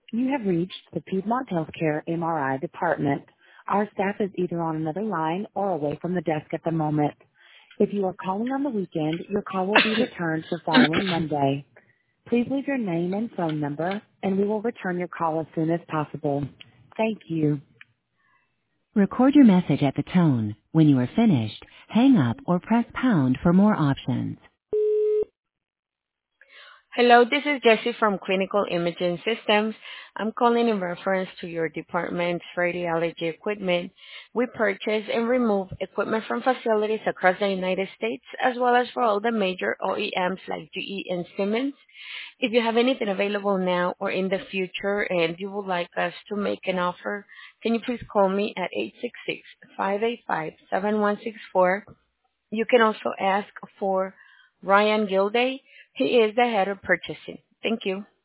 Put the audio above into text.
You have reached the Piedmont Healthcare MRI department. Our staff is either on another line or away from the desk at the moment. If you are calling on the weekend, your call will be returned the following Monday. Please leave your name and phone number, and we will return your call as soon as possible. Thank you. Record your message at the tone. When you are finished, hang up or press pound for more options. Hello, this is Jessie from Clinical Imaging Systems. I'm calling in reference to your department's radiology equipment. We purchase and remove equipment from facilities across the United States, as well as for all the major OEMs like GE and Siemens. If you have anything available now or in the future and you would like us to make an offer, can you please call me at 866-585-7164. You can also ask for Ryan Gilday. He is the head of purchasing. Thank you.